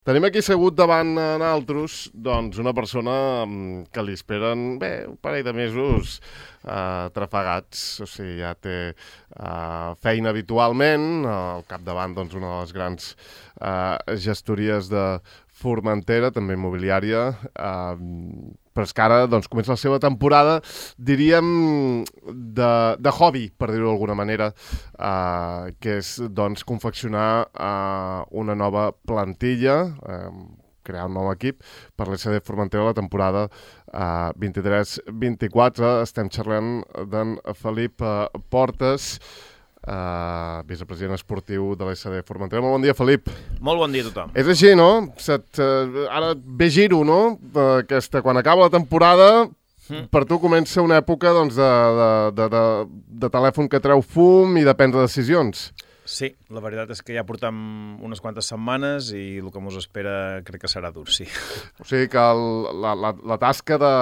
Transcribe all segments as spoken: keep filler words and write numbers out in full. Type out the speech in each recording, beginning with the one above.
Tenim aquí segut davant naltros, doncs, una persona que li esperen, bé, un parell de mesos eh, trafegats. O sigui, ja té eh, feina habitualment, al capdavant, doncs, una de les grans eh, gestories de Formentera, també immobiliària, eh, però és que ara doncs, comença la seva temporada, diríem, de, de hobby, per dir-ho d'alguna manera, eh, que és doncs, confeccionar eh, una nova plantilla, eh, crear un nou equip per l'S D Formentera la temporada eh, vint-i-tres vint-i-quatre. Estem xerrant d'en Felip eh, Portes, Uh, vicepresident esportiu de l'S D Formentera. Molt bon dia, Felip. Molt bon dia a tothom. És així, no? Set, uh, ara ve giro, no? Uh, aquesta, quan acaba la temporada, mm. per tu comença una època doncs, de, de, de, de, de telèfon que treu fum i de prendre decisions. Sí, la veritat és que ja portem unes quantes setmanes i el que mos espera crec que serà dur, sí. O sigui que el, la, la, la tasca de,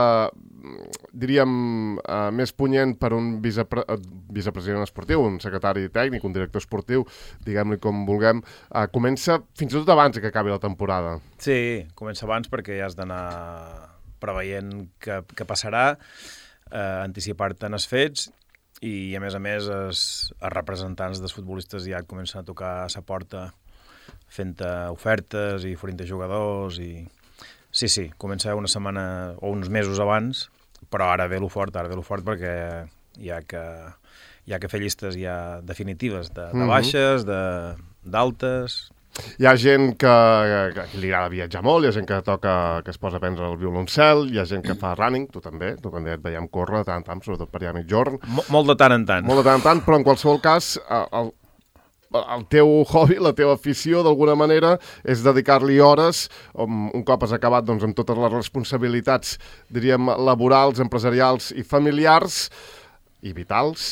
diríem, uh, més punyent per un vicepre, uh, vicepresident esportiu, un secretari tècnic, un director esportiu, diguem-li com vulguem, uh, comença fins i tot abans que acabi la temporada. Sí, comença abans perquè ja has d'anar preveient què, què passarà, uh, anticipar-te en els fets, i a més a més els, els representants dels futbolistes ja et comencen a tocar a sa porta fent ofertes i oferint jugadors i... Sí, sí, comença una setmana o uns mesos abans, però ara ve lo fort, ara ve lo fort perquè hi ha que, hi ha que fer llistes ja definitives de, de baixes, de, d'altes... Hi ha gent que, que, que li agrada viatjar molt, hi ha gent que toca, que es posa a prendre el violoncel, hi ha gent que fa running, tu també, tu també et veiem córrer de tant en tant, sobretot per allà a mitjorn. Mol, molt de tant en tant. Molt de tant en tant, però en qualsevol cas, el, el teu hobby, la teva afició, d'alguna manera, és dedicar-li hores, un cop has acabat doncs, amb totes les responsabilitats, diríem, laborals, empresarials i familiars, i vitals,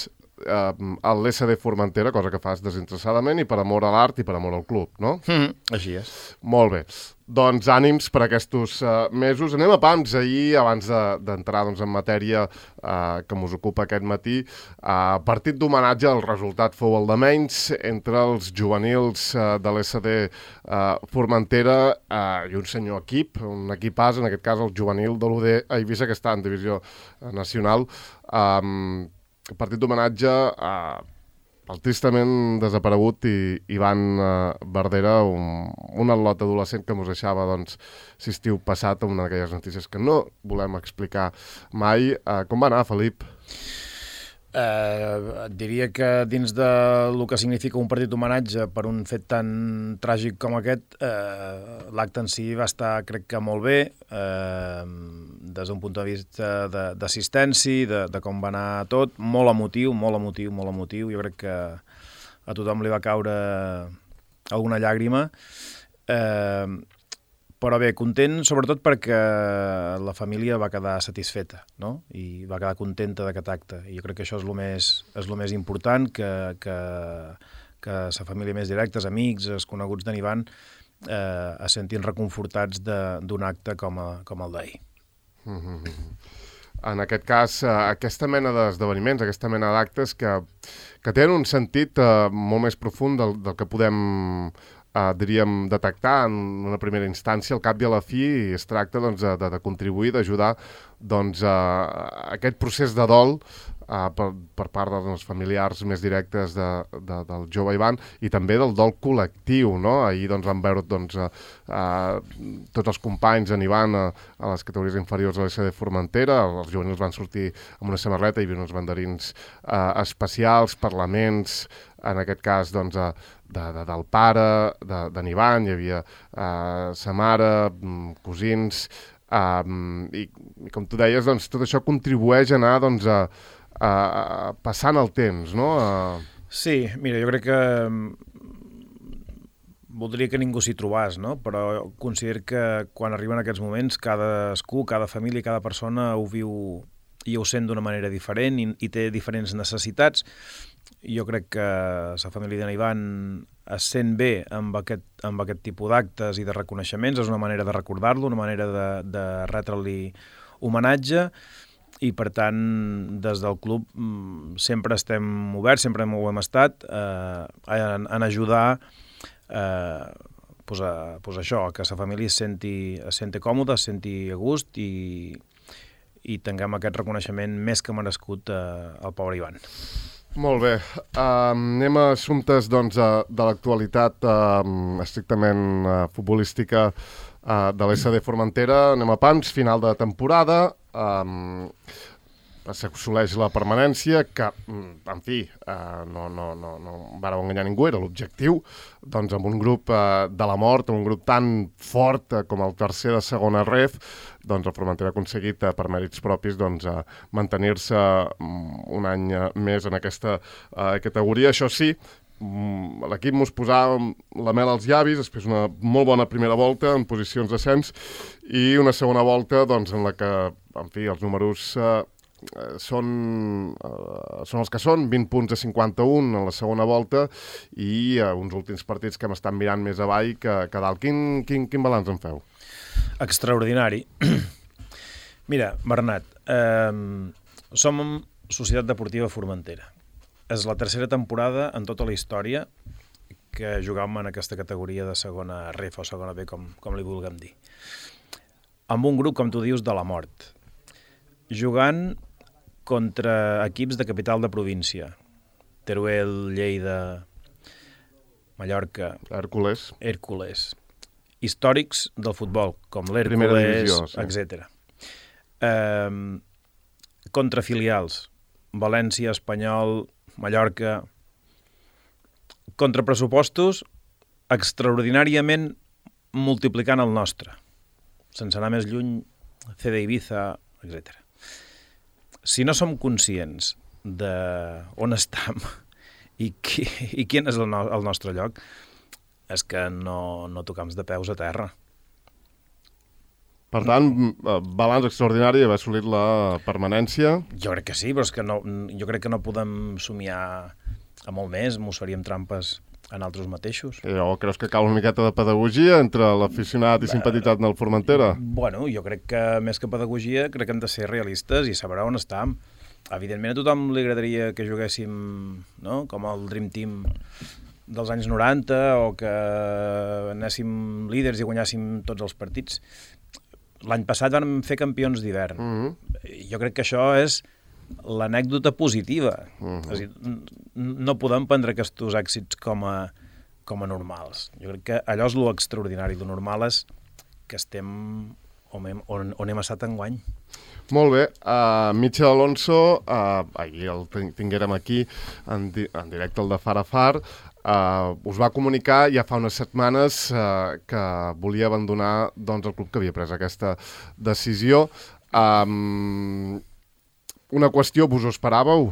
a l'S D Formentera, cosa que fas desinteressadament i per amor a l'art i per amor al club, no? Mm, així és. Molt bé. Doncs ànims per aquests uh, mesos. Anem a pams. Ahir, abans d'entrar de, doncs, en matèria uh, que mos ocupa aquest matí, uh, partit d'homenatge, el resultat fou el de menys, entre els juvenils uh, de l'S D uh, Formentera uh, i un senyor equip, un equipàs, en aquest cas el juvenil de l'U D a Eivissa, que està en divisió nacional. Um, partit d'homenatge a el tristament desaparegut i Ivan Verdera, un, un atleta adolescent que ens deixava doncs, l'estiu passat, una d'aquelles notícies que no volem explicar mai. Uh, com va anar, Felip? Uh, et diria que dins del que significa un partit d'homenatge per un fet tan tràgic com aquest, uh, l'acte en si va estar, crec que molt bé, uh, des d'un punt de vista d'assistència, de, de com va anar tot, molt emotiu, molt emotiu, molt emotiu. Jo crec que a tothom li va caure alguna llàgrima. Uh, Però bé, content sobretot perquè la família va quedar satisfeta, no? I va quedar contenta d'aquest acte. I jo crec que això és el més, és el més important, que, que, que sa família més directa, els amics, els coneguts d'en Ivan, eh, es sentin reconfortats d'un acte com, a, com el d'ahir. Mm-hmm. En aquest cas, aquesta mena d'esdeveniments, aquesta mena d'actes que, que tenen un sentit eh, molt més profund del, del que podem... Uh, diríem, detectar en una primera instància, al cap i a la fi, i es tracta doncs, de, de contribuir, d'ajudar doncs, a aquest procés de dol uh, per, per part dels familiars més directes de, de, del jove Ivan i també del dol col·lectiu, no? Ahir doncs, vam veure doncs, uh, uh, tots els companys en Ivan uh, a les categories inferiors de l'S D Formentera, els juvenils van sortir amb una samarreta, hi havia uns banderins uh, especials, parlaments, en aquest cas doncs, de, de, del pare, d'en Ivan, hi havia uh, sa mare, cosins, um, i, i com tu deies, doncs, tot això contribueix a anar doncs, a, a, a passant el temps, no? A... Sí, mira, jo crec que voldria que ningú s'hi trobàs, no? Però considero que quan arriben aquests moments, cadascú, cada família, cada persona ho viu i ho sent d'una manera diferent i, i té diferents necessitats. Jo crec que la família d'en Ivan es sent bé amb aquest, amb aquest tipus d'actes i de reconeixements, és una manera de recordar-lo, una manera de, de retre-li homenatge, i per tant des del club sempre estem oberts, sempre ho hem estat, eh, en, en ajudar eh, pues, a, pues això, que la família es senti, es senti còmoda, es senti a gust i, i tinguem aquest reconeixement més que merescut uh, al pobre Ivan. Molt bé. Uh, anem a assumptes doncs, uh, de l'actualitat uh, estrictament uh, futbolística uh, de l'S D Formentera. Anem a pams, final de temporada. Um, s'assoleix la permanència, que, en fi, eh, no, no, no, no vareu enganyar ningú, era l'objectiu, doncs amb un grup eh, de la mort, un grup tan fort eh, com el tercer de segona ref, doncs el Formentera ha aconseguit, eh, per mèrits propis, doncs, eh, mantenir-se un any eh, més en aquesta eh, categoria. Això sí, l'equip mos posava la mel als llavis, després una molt bona primera volta en posicions d'ascens i una segona volta doncs, en la que, en fi, els números eh, són, eh, són els que són, vint punts a cinquanta-un en la segona volta i eh, uns últims partits que m'estan mirant més avall que, que dalt. Quin, quin, quin balanç en feu? Extraordinari. Mira, Bernat, eh, som Societat Deportiva Formentera. És la tercera temporada en tota la història que jugàvem en aquesta categoria de segona ref o segona B, com, com li vulguem dir. Amb un grup, com tu dius, de la mort. Jugant contra equips de capital de província. Teruel, Lleida, Mallorca... Hèrcules. Hèrcules. Històrics del futbol, com l'Hèrcules, sí. etcètera. Eh, contra filials. València, Espanyol, Mallorca... Contra pressupostos extraordinàriament multiplicant el nostre. Sense anar més lluny, C D Ibiza, etcètera. Si no som conscients de on estem i, qui, i quin és el, no, el nostre lloc, és que no, no tocam de peus a terra. Per tant, balanç extraordinari haver assolit la permanència. Jo crec que sí, però és que no, jo crec que no podem somiar a molt més, mos faríem trampes en altres mateixos. I llavors creus que cal una miqueta de pedagogia entre l'aficionat i simpatitzat del Formentera? Bueno, jo crec que més que pedagogia crec que hem de ser realistes i saber on estem. Evidentment a tothom li agradaria que juguéssim, no?, com el Dream Team dels anys noranta o que anéssim líders i guanyàssim tots els partits. L'any passat vam fer campions d'hivern. Mm-hmm. Jo crec que això és l'anècdota positiva. Uh-huh. És a dir, no podem prendre aquests èxits com a, com a normals. Jo crec que allò és l'extraordinari. Lo normal és que estem on hem, on, on hem estat enguany. Molt bé. Uh, Michel Alonso, uh, ahir el tinguérem aquí en, di en directe el de Far a Far, uh, us va comunicar ja fa unes setmanes uh, que volia abandonar doncs, el club que havia pres aquesta decisió. Um, Una qüestió, vos ho esperàveu?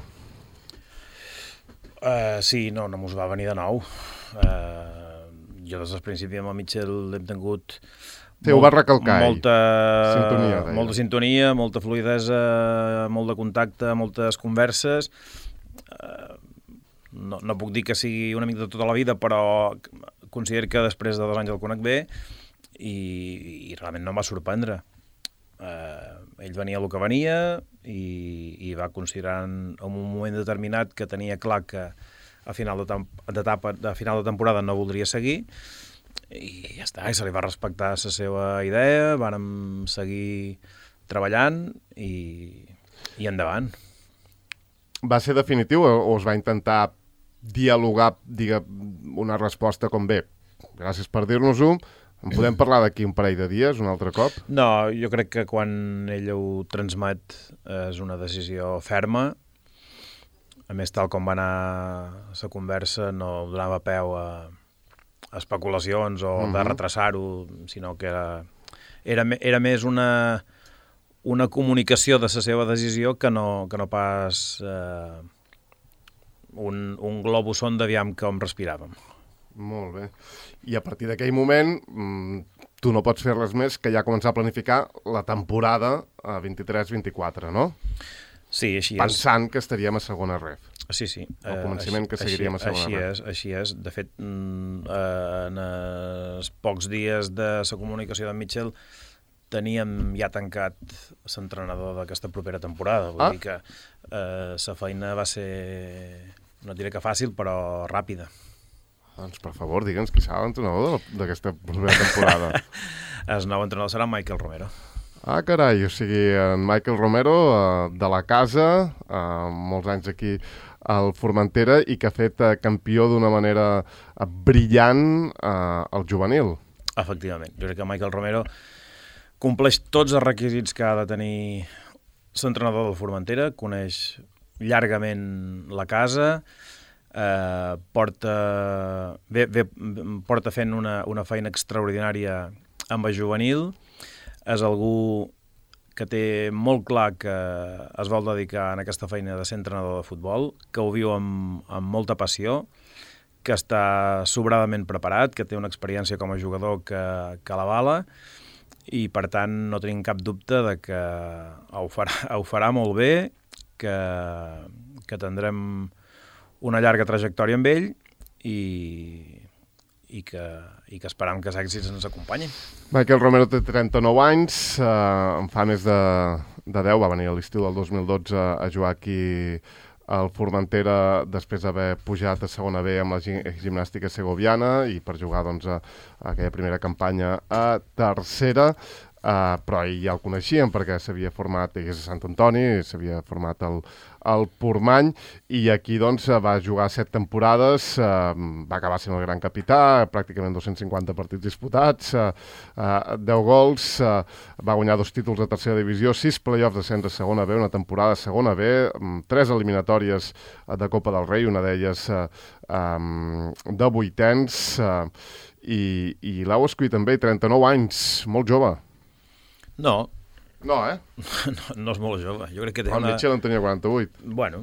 Uh, sí, no, no mos va venir de nou. Uh, jo des del principi amb el Mitchell hem tingut sí, molt, ho va recalcar molta, sintonia, molta sintonia, molta fluidesa, molt de contacte, moltes converses. Uh, no, no puc dir que sigui un amic de tota la vida, però considero que després de dos anys el conec bé i, i realment no em va sorprendre. Uh, ell venia el que venia i, i va considerar en un moment determinat que tenia clar que a final d'etapa, de, de final de temporada no voldria seguir i ja està, i se li va respectar la seva idea, vàrem seguir treballant i, i endavant. Va ser definitiu o es va intentar dialogar, digue, una resposta com bé? Gràcies per dir-nos-ho. En podem parlar d'aquí un parell de dies, un altre cop? No, jo crec que quan ell ho transmet és una decisió ferma. A més, tal com va anar la conversa, no donava peu a especulacions o uh-huh. de retrasar-ho, sinó que era, era, era més una, una comunicació de la seva decisió que no, que no pas eh, un, un globus sonda d'aviam com respiràvem. Molt bé. I a partir d'aquell moment, tu no pots fer res més que ja començar a planificar la temporada vint-i-tres vint-i-quatre, no? Sí, així Pensant és. Pensant que estaríem a segona ref. Sí, sí. Al començament que seguiríem així, a segona així ref. És, així és. De fet, en els pocs dies de la comunicació d'en Mitchell teníem ja tancat l'entrenador d'aquesta propera temporada. Vull ah. dir que la eh, feina va ser, no diré que fàcil, però ràpida. Doncs, per favor, digue'ns qui serà l'entrenador d'aquesta propera temporada. El nou entrenador serà Michael Romero. Ah, carai, o sigui, en Michael Romero, eh, de la casa, eh, molts anys aquí al Formentera, i que ha fet eh, campió d'una manera eh, brillant eh, al juvenil. Efectivament, jo crec que Michael Romero compleix tots els requisits que ha de tenir l'entrenador del Formentera, coneix llargament la casa, eh, porta, ve, ve, porta fent una, una feina extraordinària amb el juvenil, és algú que té molt clar que es vol dedicar a aquesta feina de ser entrenador de futbol, que ho viu amb, amb molta passió, que està sobradament preparat, que té una experiència com a jugador que, que l'avala, i per tant no tenim cap dubte de que ho farà, ho farà molt bé, que, que tindrem una llarga trajectòria amb ell i, i, que, i que esperam que els èxits ens acompanyin. Michael Romero té trenta-nou anys, eh, en fa més de, de deu, va venir a l'estiu del dos mil dotze a jugar aquí al Formentera després d'haver pujat a segona B amb la gimnàstica segoviana i per jugar doncs, a, a aquella primera campanya a tercera. Uh, però ell ja el coneixíem perquè s'havia format a Sant Antoni, s'havia format al, al Portmany, i aquí doncs va jugar set temporades, uh, va acabar sent el gran capità, pràcticament dos-cents cinquanta partits disputats, uh, uh, deu gols, uh, va guanyar dos títols de tercera divisió, sis play-offs d'ascens a segona B, una temporada a segona B, um, tres eliminatòries de Copa del Rei, una d'elles uh, um, de vuitens, uh, i, i l'heu escollit també, trenta-nou anys, molt jove. No. No, eh? No, no és molt jove. Jo crec que té el una... Mitchell en tenia quaranta-vuit. Bueno,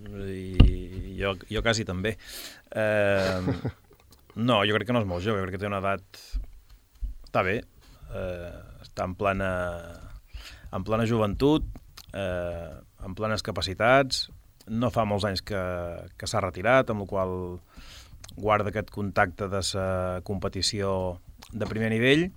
i jo, jo quasi també. Eh, no, jo crec que no és molt jove. Jo crec que té una edat... Està bé. Eh, està en plena, en plena joventut, eh, en plenes capacitats. No fa molts anys que, que s'ha retirat, amb la qual guarda aquest contacte de la competició de primer nivell.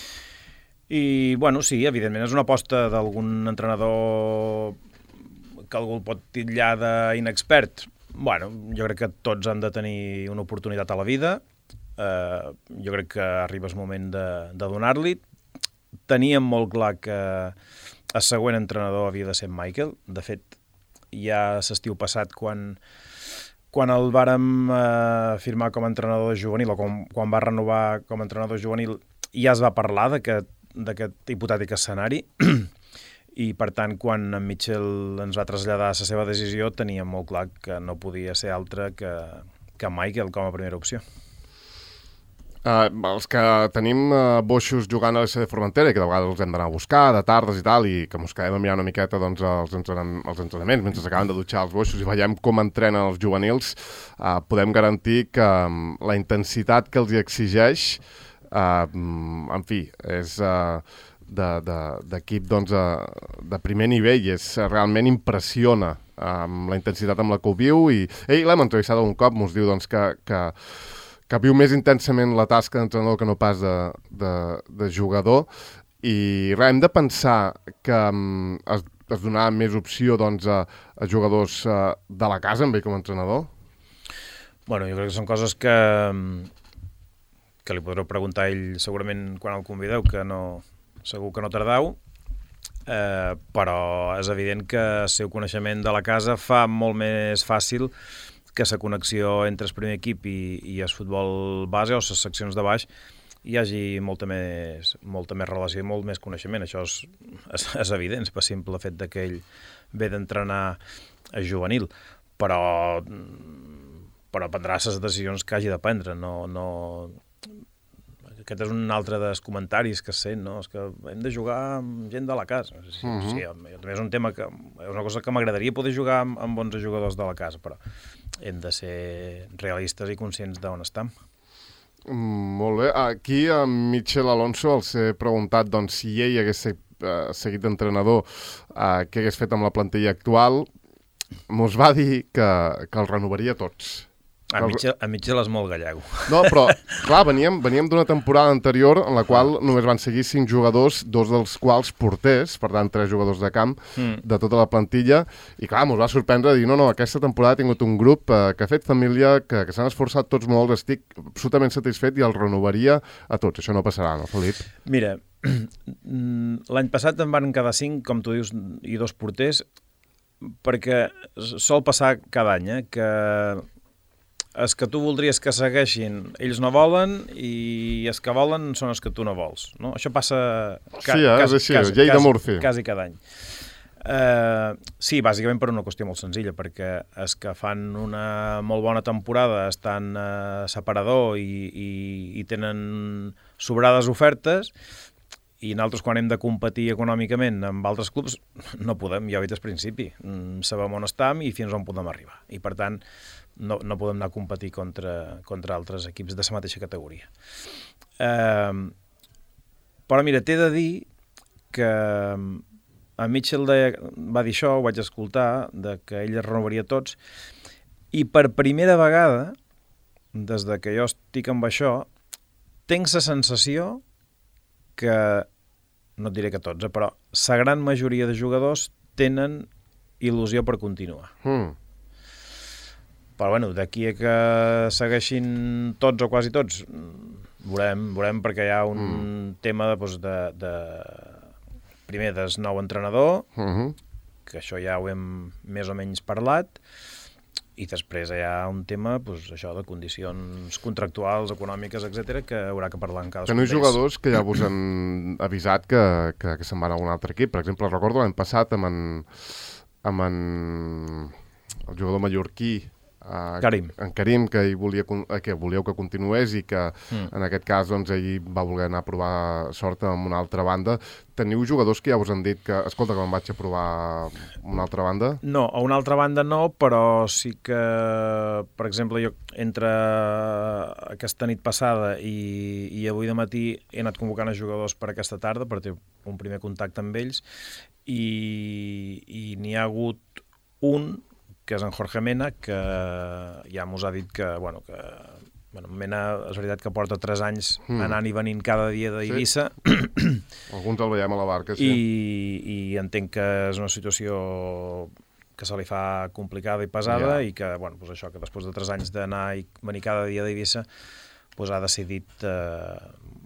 I, bueno, sí, evidentment és una aposta d'algun entrenador que algú el pot titllar d'inexpert. Bueno, jo crec que tots han de tenir una oportunitat a la vida. Eh, jo crec que arriba el moment de, de donar-li. Teníem molt clar que el següent entrenador havia de ser Michael. De fet, ja l'estiu passat, quan, quan el vàrem eh, firmar com a entrenador juvenil, o com, quan va renovar com a entrenador juvenil, ja es va parlar d'aquest d'aquest hipotètic escenari i, per tant, quan en Mitchell ens va traslladar la seva decisió, teníem molt clar que no podia ser altre que, que Michael com a primera opció. Uh, els que tenim uh, boixos jugant a l'S D Formentera, que de vegades els hem d'anar a buscar, de tardes i tal, i que mos quedem a mirar una miqueta doncs, els, entren els entrenaments, mentre s'acaben de dutxar els boixos i veiem com entrenen els juvenils, uh, podem garantir que um, la intensitat que els hi exigeix Uh, en fi, és uh, d'equip doncs, uh, de primer nivell, és, uh, realment impressiona amb uh, la intensitat amb la que ho viu, i ell l'hem entrevistat un cop, mos diu doncs, que, que, que viu més intensament la tasca d'entrenador que no pas de, de, de jugador, i res, hem de pensar que um, es, es donarà més opció doncs, a, a jugadors uh, de la casa amb ell com a entrenador? Bueno, jo crec que són coses que que li podreu preguntar a ell segurament quan el convideu, que no, segur que no tardeu, eh, però és evident que el seu coneixement de la casa fa molt més fàcil que la connexió entre el primer equip i, i el futbol base o les seccions de baix hi hagi molta més, molta més relació i molt més coneixement. Això és, és, és evident, per simple fet de que ell ve d'entrenar a juvenil, però, però prendrà les decisions que hagi de prendre, no... no aquest és un altre dels comentaris que es sent, no? És que hem de jugar amb gent de la casa. Sí, uh-huh. Sí, també és un tema que és una cosa que m'agradaria poder jugar amb, amb onze jugadors de la casa, però hem de ser realistes i conscients d'on estem. Mm, molt bé. Aquí a Mitchell Alonso els he preguntat doncs, si ell hagués uh, seguit d'entrenador, uh, què hagués fet amb la plantilla actual. Mos va dir que, que els renovaria tots. A Mitchell, a Mitchell és molt gallego. No, però, clar, veníem, veníem d'una temporada anterior en la qual només van seguir cinc jugadors, dos dels quals porters, per tant, tres jugadors de camp, mm. de tota la plantilla, i clar, ens va sorprendre dir, no, no, aquesta temporada ha tingut un grup eh, que ha fet família, que, que s'han esforçat tots molt, estic absolutament satisfet i el renovaria a tots. Això no passarà, no, Felip? Mira, l'any passat en van quedar cinc, com tu dius, i dos porters, perquè sol passar cada any, eh, que els que tu voldries que segueixin, ells no volen, i els que volen són els que tu no vols. No? Això passa ca sí, eh? quasi, és així, quasi, llei de quasi, Murphy. quasi cada any. Uh, sí, bàsicament per una qüestió molt senzilla, perquè els que fan una molt bona temporada estan a uh, separador i, i, i tenen sobrades ofertes, i nosaltres quan hem de competir econòmicament amb altres clubs no podem, ja ho he dit al principi, sabem on estem i fins on podem arribar, i per tant no, no podem anar a competir contra, contra altres equips de la mateixa categoria. Eh, però mira, t'he de dir que en Mitchell deia, va dir això, ho vaig escoltar, de que ell es renovaria tots, i per primera vegada, des de que jo estic amb això, tinc la sensació que, no et diré que tots, eh, però la gran majoria de jugadors tenen il·lusió per continuar. Mm. Però bueno, d'aquí a que segueixin tots o quasi tots, veurem, veurem perquè hi ha un mm. tema de, doncs, de, de... primer del nou entrenador, uh -huh. que això ja ho hem més o menys parlat, i després hi ha un tema, doncs, això, de condicions contractuals, econòmiques, etcètera, que haurà que parlar en cadascun Que no hi d'ells. jugadors que ja vos han avisat que, que, que se'n van a un altre equip. Per exemple, recordo l'any passat amb en, amb en el jugador mallorquí, Uh, Karim. en Karim, que, hi volia, que volíeu que continués i que mm. en aquest cas doncs, ell va voler anar a provar sort amb una altra banda. Teniu jugadors que ja us han dit que, escolta, que me'n vaig a provar una altra banda? No, a una altra banda no, però sí que, per exemple, jo entre aquesta nit passada i, i avui de matí he anat convocant a jugadors per aquesta tarda, per tenir un primer contacte amb ells, i, i n'hi ha hagut un que és en Jorge Mena, que ja mos ha dit que, bueno, que bueno, Mena és veritat que porta tres anys mm. anant i venint cada dia d'Eivissa. Sí. Alguns el veiem a la barca, sí. I, i entenc que és una situació que se li fa complicada i pesada, yeah. i que, bueno, pues això, que després de tres anys d'anar i venir cada dia d'Eivissa, pues ha decidit eh,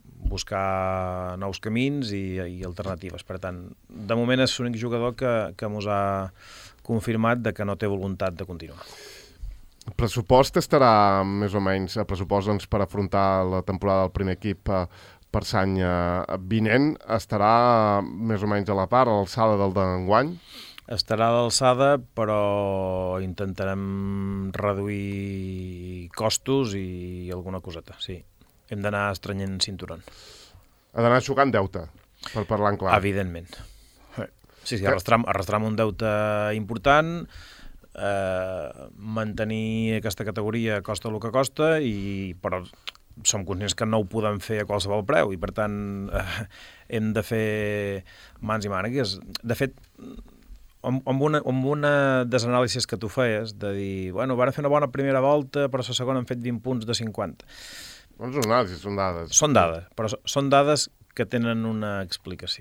buscar nous camins i, i alternatives. Per tant, de moment és l'únic jugador que, que mos ha confirmat de que no té voluntat de continuar. El pressupost estarà més o menys, el pressupost doncs, per afrontar la temporada del primer equip eh, per l'any eh, vinent, estarà més o menys a la part, a l'alçada del d'enguany? Estarà a l'alçada, però intentarem reduir costos i alguna coseta, sí. Hem d'anar estrenyent cinturón. Ha d'anar xocant deute, per parlar en clar. Evidentment. Sí, sí, arrastram, arrastram un deute important, eh, mantenir aquesta categoria costa el que costa, i, però som conscients que no ho podem fer a qualsevol preu, i per tant eh, hem de fer mans i mànigues. De fet, amb, amb, una, amb una des anàlisis que tu feies, de dir, bueno, van fer una bona primera volta, però a la segona han fet vint punts de cinquanta. No són anàlisis, són dades. Són dades, però són dades que tenen una explicació.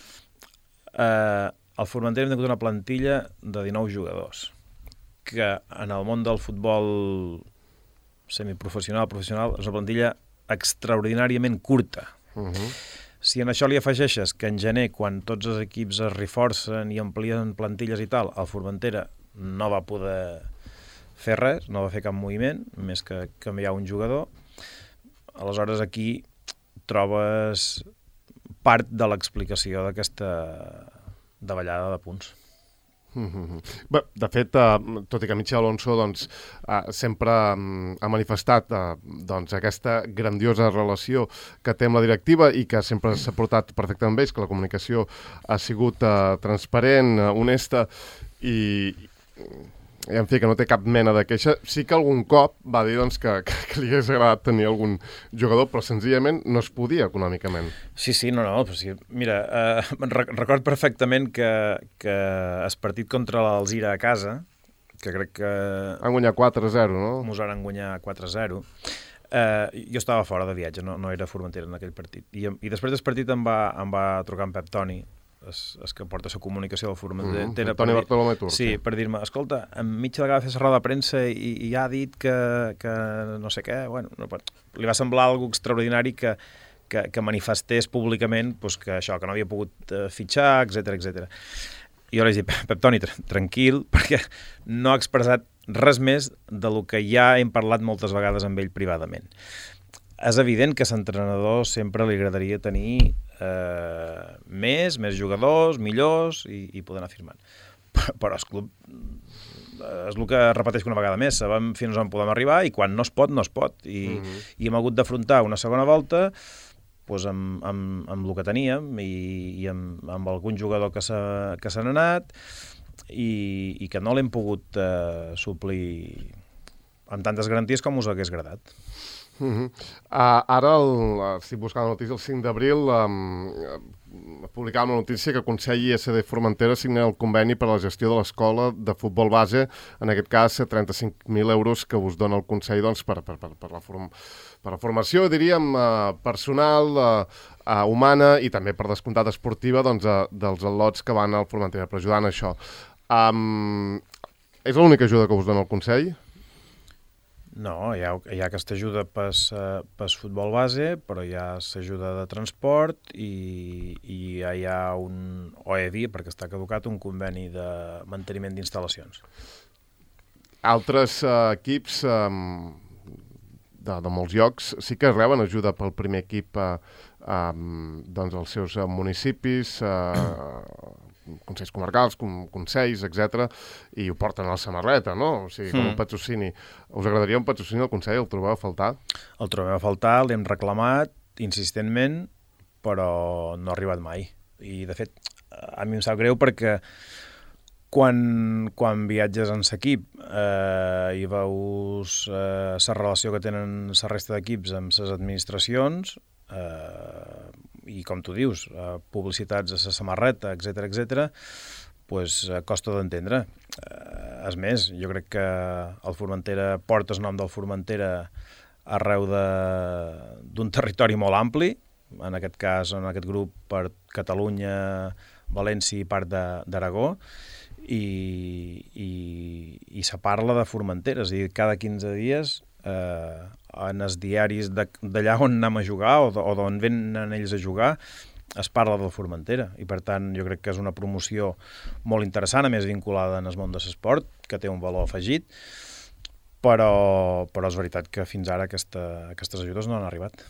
Eh, al Formentera hem tingut una plantilla de dinou jugadors, que en el món del futbol semiprofessional, professional, és una plantilla extraordinàriament curta. Uh -huh. Si en això li afegeixes que en gener, quan tots els equips es reforcen i amplien plantilles i tal, el Formentera no va poder fer res, no va fer cap moviment, més que canviar un jugador, aleshores aquí trobes part de l'explicació d'aquesta davallada de punts. Mm-hmm. Bé, de fet, eh, tot i que Mitchell Alonso doncs, eh, sempre eh, ha manifestat eh, doncs, aquesta grandiosa relació que té amb la directiva i que sempre s'ha portat perfectament amb ells, que la comunicació ha sigut eh, transparent, eh, honesta i, i en fi, que no té cap mena de queixa. Sí que algun cop va dir doncs, que, que, que li hagués agradat tenir algun jugador, però senzillament no es podia econòmicament. Sí, sí, no, no. Però sí, mira, eh, record perfectament que, que el partit contra l'Alzira a casa, que crec que... Han guanyat quatre a zero, no? Mos van guanyar quatre a zero. Uh, jo estava fora de viatge, no, no era a Formentera en aquell partit. I, i després del partit em va, em va trucar en Pep Toni, és, és que porta la comunicació del Formentera. Mm, Toni Bartolomé Turc. Sí, per dir-me, escolta, enmig de la fer la roda de premsa i, i ha dit que, que no sé què, bueno, no pot. Li va semblar algo extraordinari que, que, que manifestés públicament pues, que això, que no havia pogut uh, fitxar, etcètera, etcètera. I jo li vaig dir, Pep Toni, tranquil, perquè no ha expressat res més del que ja hem parlat moltes vegades amb ell privadament. És evident que a l'entrenador sempre li agradaria tenir eh, més, més jugadors, millors i, i poder anar firmant. Però, però el club és el que repeteix una vegada més, sabem fins on podem arribar i quan no es pot, no es pot. I, mm-hmm. i hem hagut d'afrontar una segona volta doncs amb, amb, amb el que teníem i, i amb, amb algun jugador que s'ha que s'han anat i, i que no l'hem pogut eh, suplir amb tantes garanties com us hagués agradat. Uh-huh. uh, ara, el, estic buscant la notícia, el cinc d'abril um, publicava una notícia que Consell i S D Formentera signen el conveni per a la gestió de l'escola de futbol base, en aquest cas trenta-cinc mil euros que us dona el Consell doncs, per, per, per, per, la form, per la formació, diríem, uh, personal, uh, uh, humana i també per descomptat esportiva doncs, uh, dels al·lots que van al Formentera, per ajudar en això. Um, és l'única ajuda que us dona el Consell? No, hi ha, hi ha aquesta ajuda pel futbol base, però hi ha l'ajuda de transport i, i hi ha un, o he dit, perquè està caducat, un conveni de manteniment d'instal·lacions. Altres uh, equips um, de, de molts llocs sí que reben ajuda pel primer equip uh, um, doncs als seus uh, municipis, uh, consells comarcals, consells, etcètera, i ho porten a la samarreta, no? O sigui, com mm. un patrocini. Us agradaria un patrocini al Consell? El trobeu a faltar? El trobem a faltar, l'hem reclamat insistentment, però no ha arribat mai. I, de fet, a mi em sap greu perquè quan, quan viatges en l'equip eh, i veus eh, la relació que tenen la resta d'equips amb les administracions, eh, i com tu dius, eh, publicitats a la samarreta, etcètera, etcètera, pues, eh, costa d'entendre. Eh, és més, jo crec que el Formentera porta el nom del Formentera arreu d'un territori molt ampli, en aquest cas, en aquest grup per Catalunya, València i part d'Aragó, i, i, i se parla de Formentera, és a dir, cada quinze dies eh, en els diaris d'allà on anem a jugar o d'on venen ells a jugar es parla del Formentera i per tant jo crec que és una promoció molt interessant, a més vinculada en el món de l'esport, que té un valor afegit, però, però és veritat que fins ara aquesta, aquestes ajudes no han arribat.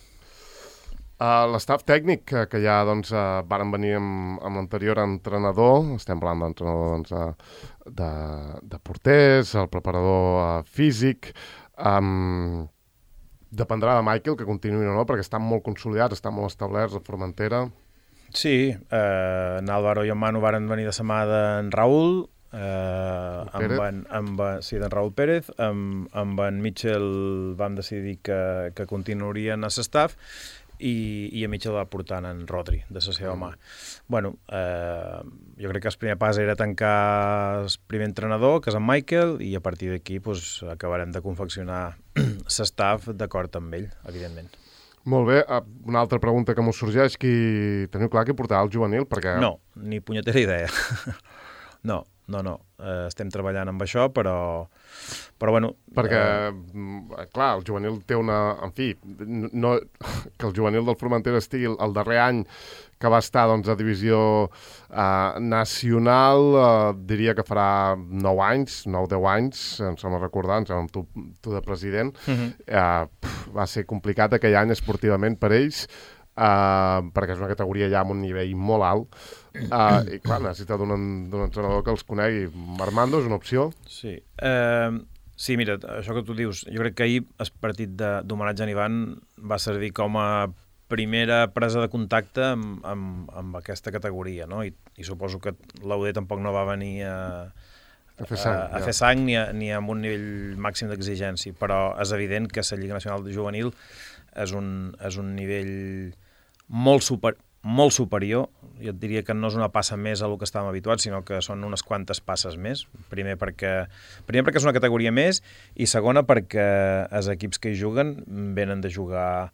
Uh, L'estaf tècnic que, que ja doncs, uh, varen venir amb, amb l'anterior entrenador, estem parlant d'entrenador doncs, uh, de, de porters, el preparador uh, físic, um, dependrà de Michael que continuï o no, perquè estan molt consolidats, estan molt establerts a Formentera. Sí, eh, en Álvaro i en Manu varen venir de la mà d'en Raül, eh, amb, en, amb, sí, d'en Raül Pérez, amb, amb en Mitchell vam decidir que, que continuarien a l'estaf, i, i a Mitchell va portant en Rodri, de la seva mà. Bueno, eh, jo crec que el primer pas era tancar el primer entrenador, que és en Michael, i a partir d'aquí pues, acabarem de confeccionar l'estaf d'acord amb ell, evidentment. Molt bé. Una altra pregunta que m'ho sorgeix, qui teniu clar que portarà el juvenil? Perquè... No, ni punyetera idea. no, no, no. Eh, estem treballant amb això, però... Però, bueno... Perquè, eh... clar, el juvenil té una... En fi, no... que el juvenil del Formentera estigui el darrer any que va estar doncs, a divisió eh, nacional, eh, diria que farà nou anys, nou deu anys, em sembla recordar, em sembla amb tu, tu de president. Uh-huh. eh, pf, va ser complicat aquell any esportivament per ells, eh, perquè és una categoria ja amb un nivell molt alt, eh, i clar, necessita d'un entrenador que els conegui. Armando és una opció? Sí. Eh, sí, mira, això que tu dius, jo crec que ahir el partit d'homenatge a Ivan va servir com a primera presa de contacte amb, amb, amb aquesta categoria, no? I, i suposo que l'U D tampoc no va venir a, a fer sang, a, a ja. fer sang ni, a, ni amb un nivell màxim d'exigència, però és evident que la Lliga Nacional de Juvenil és un, és un nivell molt, super, molt superior, jo et diria que no és una passa més a lo que estàvem habituats, sinó que són unes quantes passes més. Primer perquè, primer perquè és una categoria més i segona perquè els equips que hi juguen venen de jugar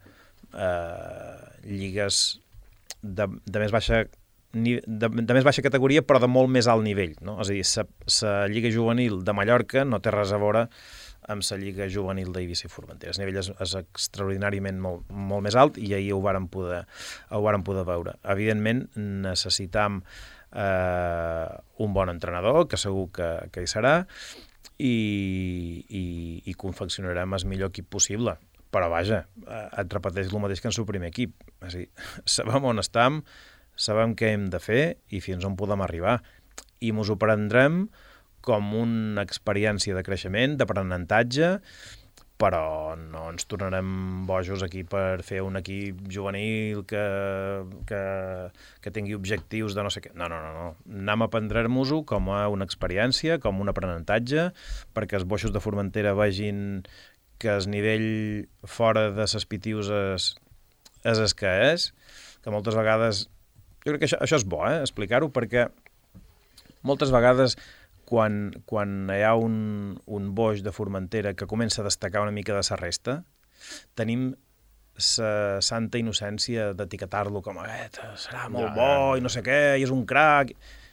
eh, lligues de, de més baixa de, de més baixa categoria però de molt més alt nivell, no? És a dir, la Lliga Juvenil de Mallorca no té res a veure amb la Lliga Juvenil d'Eivissa i Formentera. El nivell és, és extraordinàriament molt, molt més alt i ahir ho vàrem poder, ho vàrem poder veure. Evidentment, necessitam eh, un bon entrenador, que segur que, que hi serà, i, i, i confeccionarem el millor equip possible. Però vaja, et repeteix el mateix que en el primer equip. És a dir, sabem on estem, sabem què hem de fer i fins on podem arribar. I mos ho prendrem com una experiència de creixement, d'aprenentatge, però no ens tornarem bojos aquí per fer un equip juvenil que, que, que tingui objectius de no sé què. No, no, no, no. Anem a prendre-nos-ho com a una experiència, com un aprenentatge, perquè els boixos de Formentera vegin que el nivell fora de ses pitius és, és el que és, que moltes vegades... Jo crec que això, això és bo, eh, explicar-ho, perquè moltes vegades quan, quan hi ha un, un boix de Formentera que comença a destacar una mica de sa resta, tenim la santa innocència d'etiquetar-lo com a eh, serà molt bo i no sé què, i és un crac...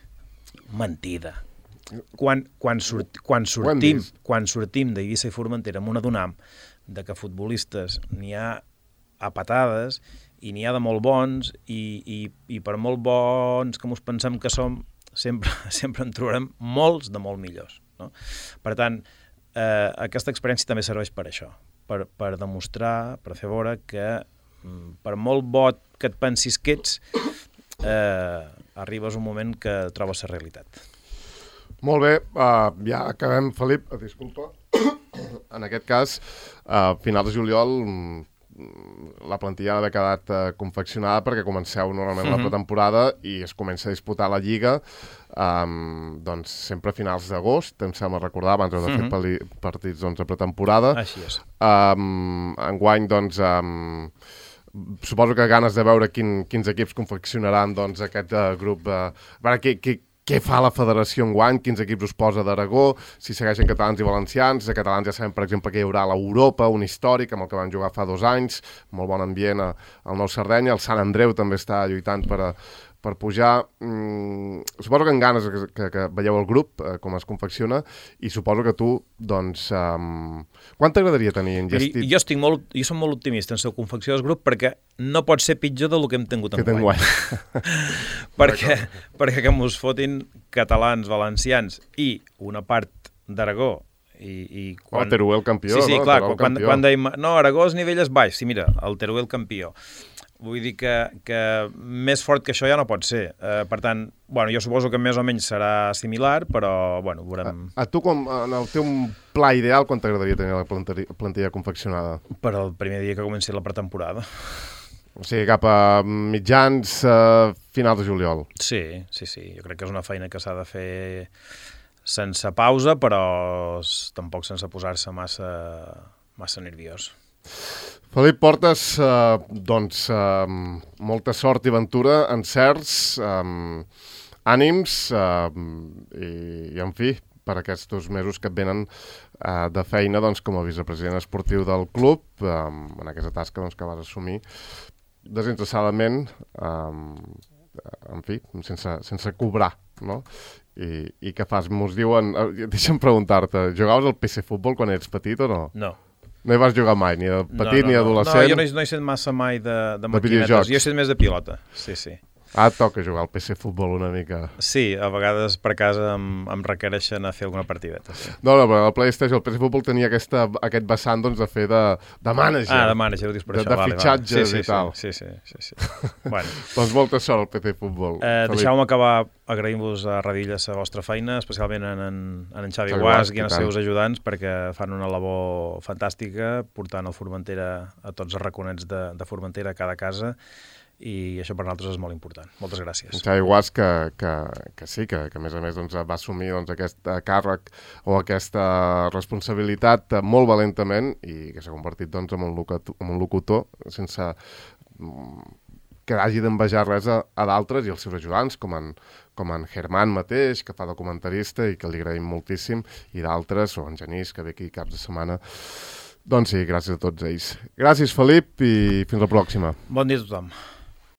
Mentida. Quan, quan, sort, quan, sortim, quan sortim d'Eivissa i Formentera amb una donam de que futbolistes n'hi ha a patades i n'hi ha de molt bons i, i, i per molt bons que mos pensem que som, sempre, sempre en trobarem molts de molt millors. No? Per tant, eh, aquesta experiència també serveix per això, per, per demostrar, per fer veure que per molt bo que et pensis que ets, eh, arribes un moment que trobes la realitat. Molt bé, uh, ja acabem, Felip, disculpa. En aquest cas, a uh, final de juliol, la plantilla ha d'haver quedat uh, confeccionada perquè comenceu normalment mm-hmm. la pretemporada i es comença a disputar la Lliga um, doncs sempre a finals d'agost, em sembla recordar, abans heu de fer mm-hmm. partits doncs, de pretemporada. Així és. Um, enguany, doncs, um, suposo que ganes de veure quin, quins equips confeccionaran doncs, aquest uh, grup. Uh, a veure, què, què, què fa la federació enguany, quins equips us posa d'Aragó, si segueixen catalans i valencians. De catalans ja sabem, per exemple, que hi haurà l'Europa, un històric, amb el que van jugar fa dos anys, molt bon ambient al Nou Sardenya. El Sant Andreu també està lluitant per, a, per pujar. Mm, suposo que en ganes que, que, que veieu el grup, eh, com es confecciona, i suposo que tu, doncs... Um, quan t'agradaria tenir enllestit? Jo, estic molt, jo som molt optimista en la confecció del grup perquè no pot ser pitjor del que hem tingut enguany. perquè, perquè que mos fotin catalans, valencians i una part d'Aragó. I, i quan... El Teruel campió, sí, sí, no? Clar, quan, quan, quan deim, no, Aragó el nivell és baix. Sí, mira, el Teruel campió. Vull dir que, que més fort que això ja no pot ser. Uh, per tant, bueno, jo suposo que més o menys serà similar, però, bueno, veurem... A, a tu, com, en el teu pla ideal, quan t'agradaria tenir la plantilla, plantilla confeccionada? Per el primer dia que comenci la pretemporada. O sigui, cap a mitjans, uh, finals de juliol. Sí, sí, sí. Jo crec que és una feina que s'ha de fer sense pausa, però tampoc sense posar-se massa, massa nerviós. Felip, portes uh, doncs, uh, molta sort i aventura, encerts, um, ànims uh, i, i, en fi, per aquests dos mesos que et venen uh, de feina doncs, com a vicepresident esportiu del club, um, en aquesta tasca doncs, que vas assumir desinteressadament, um, en fi, sense, sense cobrar, no? I, i què fas? Mos diuen... Uh, deixa'm preguntar-te, jugaves al P C Futbol quan eres petit o no? No. No hi vas jugar mai, ni de petit no, no, ni d'adolescent? No, jo no he, no he sent massa mai de, de maquinetes. Jo he sent més de pilota, sí, sí. Ah, et toca jugar al P C Futbol una mica. Sí, a vegades per casa em, em requereixen a fer alguna partideta. Sí. No, no, però el PlayStation, el P C Futbol tenia aquesta, aquest vessant doncs, de fer de, de mànager. Ah, de mànager, ho dius per de, això. De vale, fitxatges vale. Sí, sí, i tal. Sí, sí, sí. sí. Bueno. Doncs molta sort al P C Futbol. Eh, Deixeu-me acabar agraint-vos a Radilles la vostra feina, especialment en en, en, en Xavi Guasc i en els seus ajudants, perquè fan una labor fantàstica, portant el Formentera a tots els raconets de, de Formentera a cada casa, i això per nosaltres és molt important. Moltes gràcies. Xavi Guasc, que, que, que sí, que, que a més a més doncs, va assumir doncs, aquest càrrec o aquesta responsabilitat molt valentament i que s'ha convertit doncs, en, un locutor, en un locutor sense que hagi d'envejar res a, a d'altres i els seus ajudants, com en, com en Germán mateix, que fa de comentarista i que li agraïm moltíssim, i d'altres, o en Genís, que ve aquí caps de setmana. Doncs sí, gràcies a tots ells. Gràcies, Felip, i fins la pròxima. Bon dia a tothom.